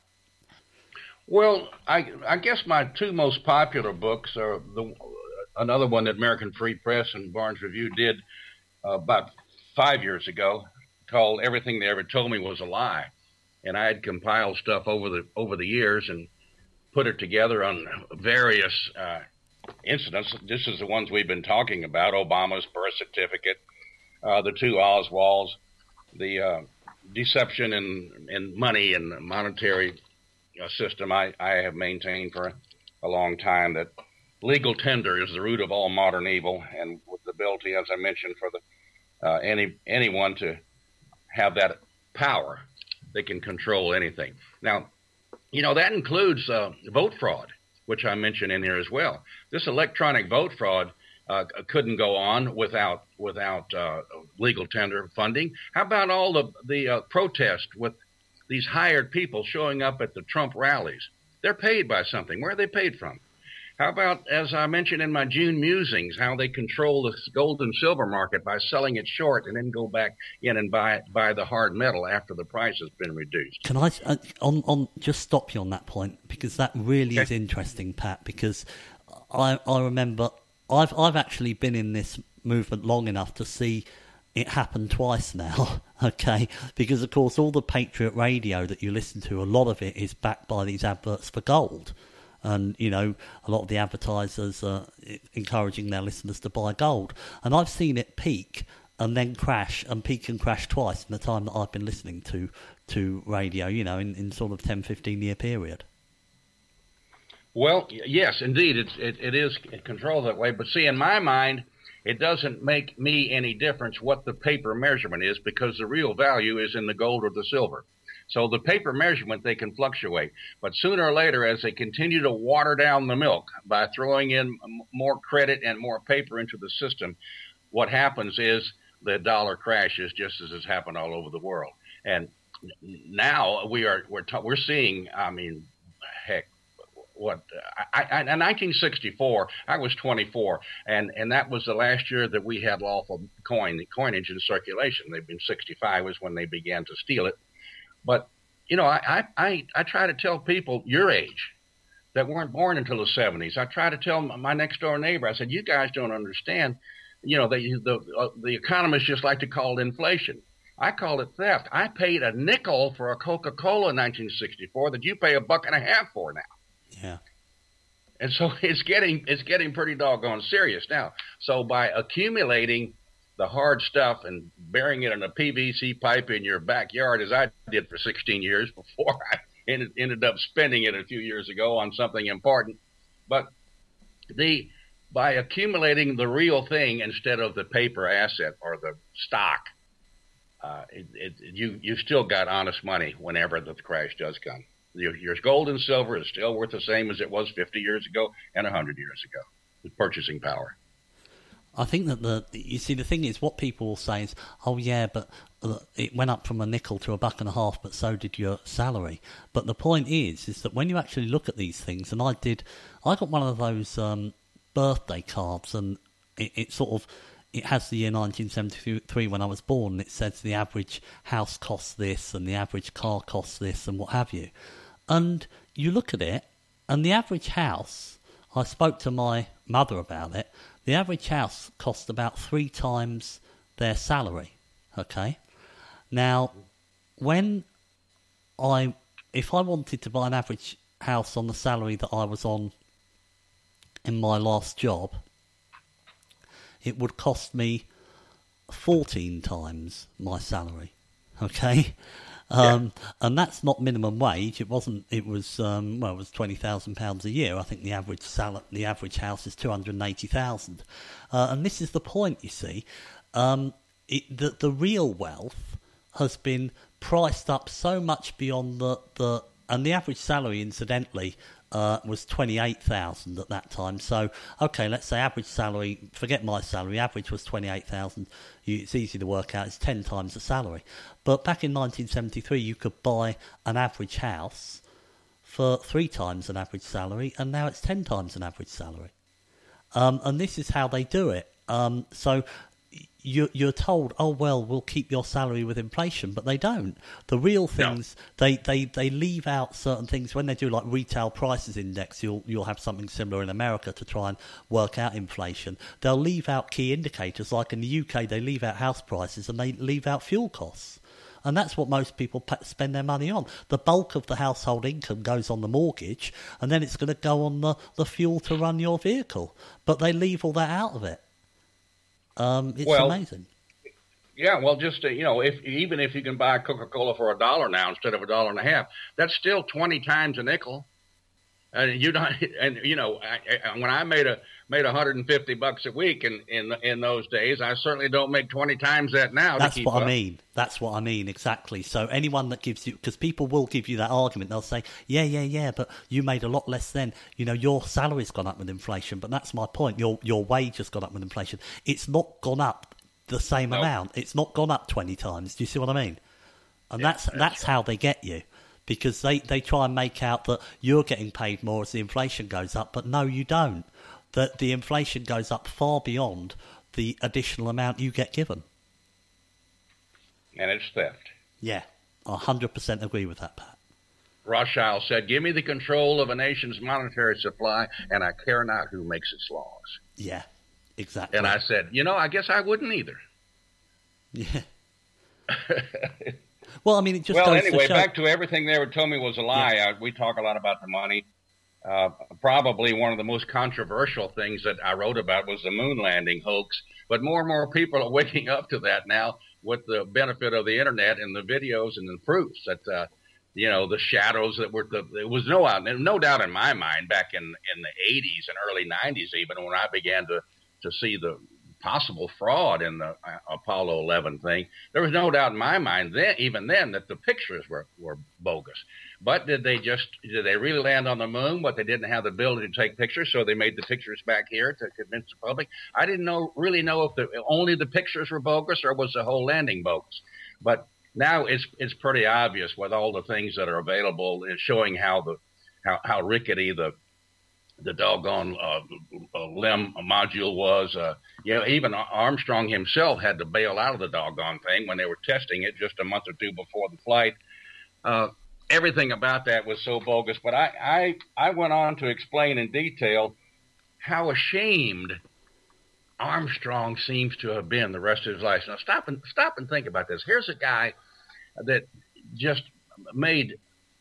Well, I, I guess my two most popular books are the another one that American Free Press and Barnes Review did uh, about five years ago, called Everything They Ever Told Me Was a Lie. And I had compiled stuff over the over the years and put it together on various uh, incidents. This is the ones we've been talking about: Obama's birth certificate, uh, the two Oswalds, the uh, deception in, in money and monetary uh, system. I, I have maintained for a long time that legal tender is the root of all modern evil, and with the ability, as I mentioned, for the uh, any anyone to have that power, they can control anything. Now, you know, that includes uh, vote fraud, which I mentioned in here as well. This electronic vote fraud uh, couldn't go on without without uh, legal tender funding. How about all the, the uh, protest with these hired people showing up at the Trump rallies? They're paid by something. Where are they paid from? How about, as I mentioned in my June musings, how they control the gold and silver market by selling it short and then go back in and buy buy the hard metal after the price has been reduced. Can I uh, on on just stop you on that point, because that really okay. is interesting, Pat. Because I I remember I've I've actually been in this movement long enough to see it happen twice now, okay? Because, of course, all the Patriot radio that you listen to, a lot of it is backed by these adverts for gold. And, you know, a lot of the advertisers are encouraging their listeners to buy gold. And I've seen it peak and then crash, and peak and crash twice in the time that I've been listening to to radio, you know, in, in sort of ten, fifteen year period. Well, yes, indeed, it's, it, it is controlled that way. But see, in my mind, it doesn't make me any difference what the paper measurement is, because the real value is in the gold or the silver. So the paper measurement, they can fluctuate. But sooner or later, as they continue to water down the milk by throwing in more credit and more paper into the system, what happens is the dollar crashes, just as has happened all over the world. And now we are we're t- we're seeing, I mean, heck, what I, I, in nineteen sixty-four, I was twenty-four, and, and that was the last year that we had lawful coin coinage in circulation. They've been sixty-five was when they began to steal it. But you know, I, I I try to tell people your age that weren't born until the seventies. I try to tell my next door neighbor. I said, you guys don't understand. You know, they, the uh, the economists just like to call it inflation. I call it theft. I paid a nickel for a Coca-Cola in nineteen sixty-four that you pay a buck and a half for now. Yeah. And so it's getting it's getting pretty doggone serious now. So by accumulating the hard stuff and burying it in a P V C pipe in your backyard, as I did for sixteen years before I ended, ended up spending it a few years ago on something important, but the by accumulating the real thing instead of the paper asset or the stock, uh, it, it, you you still got honest money whenever the crash does come. Your, your gold and silver is still worth the same as it was fifty years ago and one hundred years ago. The purchasing power. I think that the you see the thing is what people will say is, oh yeah, but it went up from a nickel to a buck and a half, but so did your salary. But the point is, is that when you actually look at these things, and I did, I got one of those um, birthday cards, and it, it sort of it has the year nineteen seventy-three when I was born. And it says the average house costs this, and the average car costs this, and what have you. And you look at it, and the average house, I spoke to my mother about it. The average house cost about three times their salary, okay? Now, when I, if I wanted to buy an average house on the salary that I was on in my last job, it would cost me fourteen times my salary, okay? Um, yeah. And that's not minimum wage. It wasn't. It was um, well, it was twenty thousand pounds a year. I think the average sal- the average house is two hundred and eighty thousand. Uh, and this is the point. You see, um, it, the the real wealth has been priced up so much beyond the the and the average salary, incidentally, uh, was twenty-eight thousand at that time. So, okay, let's say average salary. Forget my salary. Average was twenty-eight thousand. It's easy to work out. It's ten times the salary. But back in nineteen seventy-three, you could buy an average house for three times an average salary, and now it's ten times an average salary. Um, and this is how they do it. Um, so you're, you're told, oh, well, we'll keep your salary with inflation, but they don't. The real things, no. they, they, they leave out certain things. When they do like retail prices index, you'll you'll have something similar in America to try and work out inflation. They'll leave out key indicators, like in the U K, they leave out house prices and they leave out fuel costs. And that's what most people spend their money on. The bulk of the household income goes on the mortgage, and then it's going to go on the, the fuel to run your vehicle. But they leave all that out of it. Um, it's well, amazing. Yeah, well, just, uh, you know, if even if you can buy Coca-Cola for a dollar now instead of a dollar and a half, that's still twenty times a nickel. And you don't, and you know, I, I, when I made a made one hundred fifty bucks a week in, in in those days, I certainly don't make twenty times that now. That's to keep what up. I mean. That's what I mean exactly. So anyone that gives you, because people will give you that argument, they'll say, yeah, yeah, yeah, but you made a lot less then. You know, your salary's gone up with inflation. But that's my point. Your your wage has gone up with inflation. It's not gone up the same nope. amount. It's not gone up twenty times. Do you see what I mean? And yeah, that's that's, that's how they get you. Because they, they try and make out that you're getting paid more as the inflation goes up, but no, you don't. That the inflation goes up far beyond the additional amount you get given. And it's theft. Yeah, I one hundred percent agree with that, Pat. Rothschild said, give me the control of a nation's monetary supply, and I care not who makes its laws. Yeah, Exactly. And I said, you know, I guess I wouldn't either. Yeah. Well, I mean, it just well, goes anyway, to show... back to everything they would tell me was a lie. Yeah. I, we talk a lot about the money. Uh, probably one of the most controversial things that I wrote about was the moon landing hoax. But more and more people are waking up to that now with the benefit of the internet and the videos and the proofs that, uh, you know, the shadows that were, the, there was no, no doubt in my mind back in, in the eighties and early nineties, even when I began to, to see the possible fraud in the Apollo eleven thing, there was no doubt in my mind then, even then, that the pictures were, were bogus. But did they just, did they really land on the moon, but they didn't have the ability to take pictures, so they made the pictures back here to convince the public? I didn't know, really know if the, only the pictures were bogus or was the whole landing bogus. But now it's it's pretty obvious with all the things that are available, is showing how the how, how rickety the the doggone uh, limb module was. Uh, you know, even Armstrong himself had to bail out of the doggone thing when they were testing it just a month or two before the flight. Uh, everything about that was so bogus. But I, I, I went on to explain in detail how ashamed Armstrong seems to have been the rest of his life. Now, stop and stop and think about this. Here's a guy that just made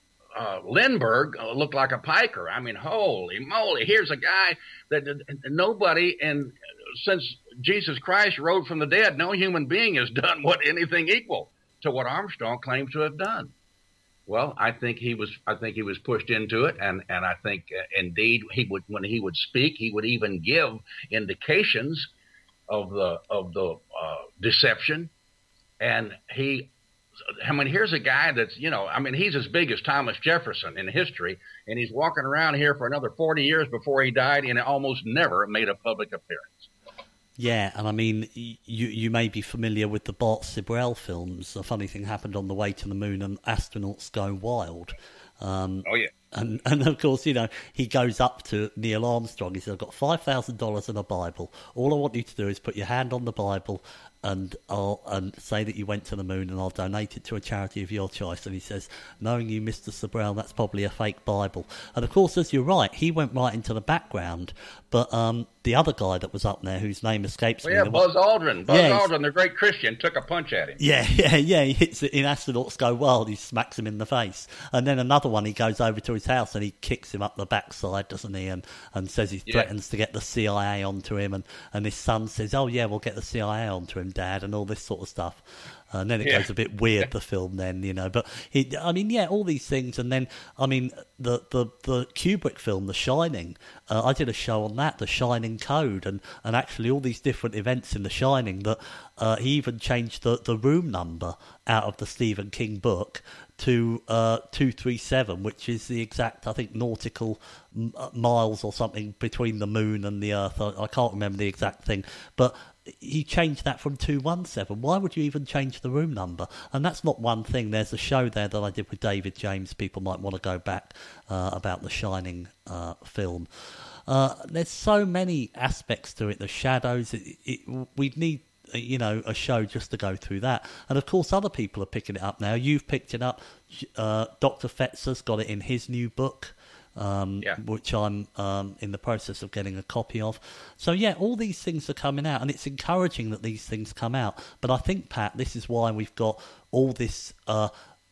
Uh, Lindbergh looked like a piker. I mean, holy moly! Here's a guy that, that nobody, and since Jesus Christ rose from the dead, no human being has done what anything equal to what Armstrong claims to have done. Well, I think he was. I think he was pushed into it, and and I think uh, indeed he would. When he would speak, he would even give indications of the of the uh, deception, and he. I mean, here's a guy that's, you know, I mean, he's as big as Thomas Jefferson in history, and he's walking around here for another forty years before he died, and almost never made a public appearance. Yeah, and I mean, you you may be familiar with the Bart Sibrel films. A funny thing happened on the way to the moon, and astronauts go wild. Um, oh, yeah. And, and of course, you know, he goes up to Neil Armstrong. He says, I've got five thousand dollars and a Bible. All I want you to do is put your hand on the Bible and I'll and say that you went to the moon, and I'll donate it to a charity of your choice. And he says, knowing you, Mister Sibrel, that's probably a fake Bible. And of course, as you're right, he went right into the background. But um, the other guy that was up there, whose name escapes well, me. Yeah, Buzz Aldrin. Buzz yeah, Aldrin, the great Christian, took a punch at him. Yeah, yeah, yeah. He hits it in Astronauts Go Wild. He smacks him in the face. And then another one, he goes over to his house and he kicks him up the backside, doesn't he? And, and says he threatens yeah. to get the C I A onto him. And, and his son says, oh, yeah, we'll get the C I A onto him, Dad, and all this sort of stuff. Uh, and then it yeah. goes a bit weird, yeah. the film then, you know. But, he, I mean, yeah, all these things. And then, I mean, the, the, the Kubrick film, The Shining, uh, I did a show on that, The Shining Code, and, and actually all these different events in The Shining that uh, he even changed the, the room number out of the Stephen King book to uh, two three seven, which is the exact, I think, nautical m- miles or something between the moon and the Earth. I, I can't remember the exact thing. But he changed that from two one seven. Why would you even change the room number? And that's not one thing. There's a show there that I did with David James. People might want to go back uh, about the Shining uh, film. Uh, there's so many aspects to it. The shadows. It, it, we need, you know, a show just to go through that. And of course, other people are picking it up now. You've picked it up. Uh, Doctor Fetzer's got it in his new book. Um, yeah. which I'm um, in the process of getting a copy of. So, yeah, all these things are coming out, and it's encouraging that these things come out. But I think, Pat, this is why we've got all this uh,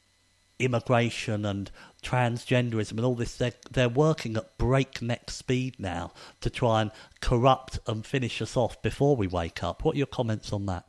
immigration and transgenderism and all this. They're, they're working at breakneck speed now to try and corrupt and finish us off before we wake up. What are your comments on that?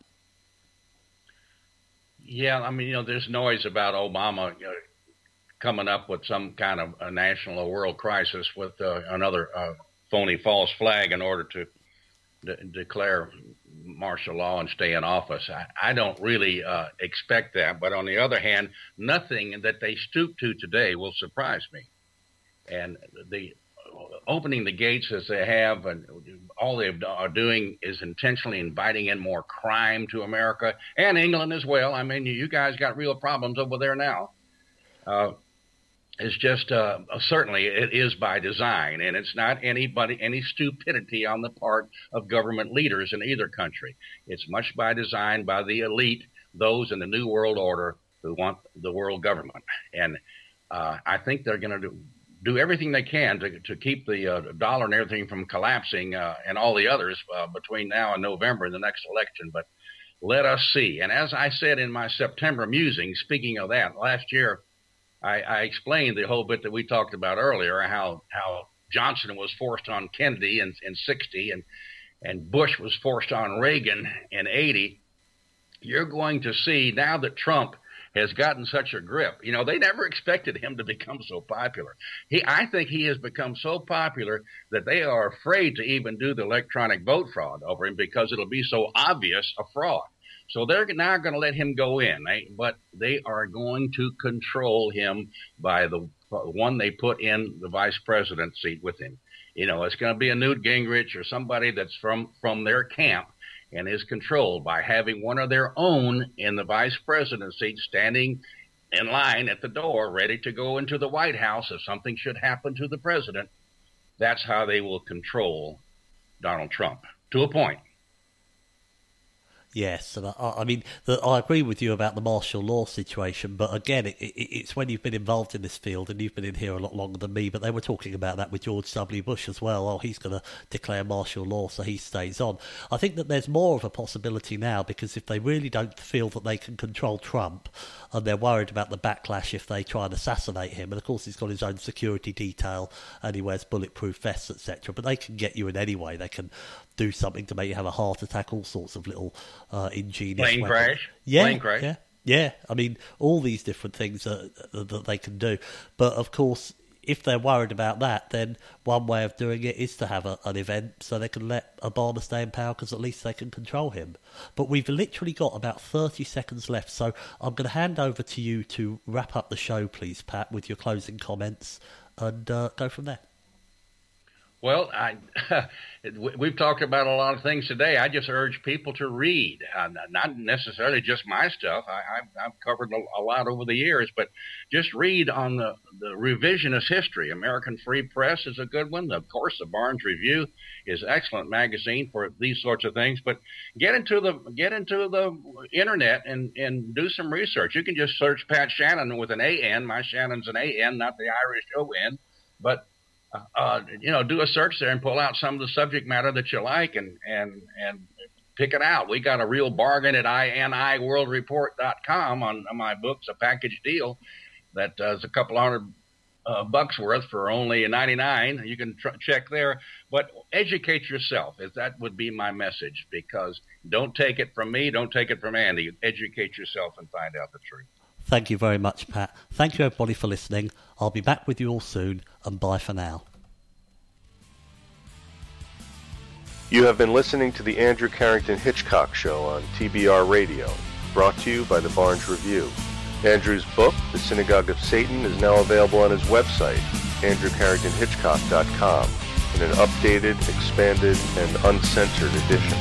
Yeah, I mean, you know, there's noise about Obama you know, coming up with some kind of a national or world crisis with uh, another uh, phony false flag in order to de- declare martial law and stay in office. I, I don't really uh, expect that. But on the other hand, nothing that they stoop to today will surprise me. And the opening the gates as they have, and all they are doing is intentionally inviting in more crime to America and England as well. I mean, you guys got real problems over there now. Uh, It's just uh, certainly it is by design, and it's not anybody any stupidity on the part of government leaders in either country. It's much by design by the elite, those in the New World Order who want the world government, and uh, I think they're going to do, do everything they can to to keep the uh, dollar and everything from collapsing, uh, and all the others uh, between now and November in the next election. But let us see. And as I said in my September musings, speaking of that, last year I, I explained the whole bit that we talked about earlier, how how Johnson was forced on Kennedy in, in sixty, and and Bush was forced on Reagan in eighty. You're going to see now that Trump has gotten such a grip. You know, they never expected him to become so popular. He, I think he has become so popular that they are afraid to even do the electronic vote fraud over him because it'll be so obvious a fraud. So they're now going to let him go in, right? But they are going to control him by the one they put in the vice president seat with him. You know, it's going to be a Newt Gingrich or somebody that's from, from their camp and is controlled by having one of their own in the vice presidency standing in line at the door, ready to go into the White House if something should happen to the president. That's how they will control Donald Trump, to a point. Yes, and I, I mean, the, I agree with you about the martial law situation, but again, it, it, it's when you've been involved in this field, and you've been in here a lot longer than me, but they were talking about that with George W. Bush as well. Oh, he's going to declare martial law, so he stays on. I think that there's more of a possibility now, because if they really don't feel that they can control Trump, and they're worried about the backlash if they try and assassinate him, and of course he's got his own security detail, and he wears bulletproof vests, et cetera, but they can get you in any way. They can do something to make you have a heart attack, all sorts of little uh, ingenious plane weapons. crash. Yeah, plane crash. yeah, yeah. I mean, all these different things that, that they can do. But of course, if they're worried about that, then one way of doing it is to have a, an event so they can let Obama stay in power, because at least they can control him. But we've literally got about thirty seconds left, so I'm going to hand over to you to wrap up the show, please, Pat, with your closing comments, and uh, go from there. Well, I, we've talked about a lot of things today. I just urge people to read, uh, not necessarily just my stuff. I, I've, I've covered a, a lot over the years, but just read on the, the revisionist history. American Free Press is a good one. Of course, the Barnes Review is an excellent magazine for these sorts of things. But get into the get into the internet and, and do some research. You can just search Pat Shannon with an A N. My Shannon's an A N, not the Irish O N, but Uh, you know, do a search there and pull out some of the subject matter that you like, and and and pick it out. We got a real bargain at I N I world report dot com on, on my books, a package deal that uh, is a couple hundred uh, bucks worth for only ninety-nine. You can tr- check there, but educate yourself. If that would be my message, because don't take it from me, don't take it from Andy. Educate yourself and find out the truth. Thank you very much, Pat. Thank you, everybody, for listening. I'll be back with you all soon, and bye for now. You have been listening to the Andrew Carrington Hitchcock Show on T B R Radio, brought to you by the Barnes Review. Andrew's book, The Synagogue of Satan, is now available on his website, andrew carrington hitchcock dot com, in an updated, expanded, and uncensored edition.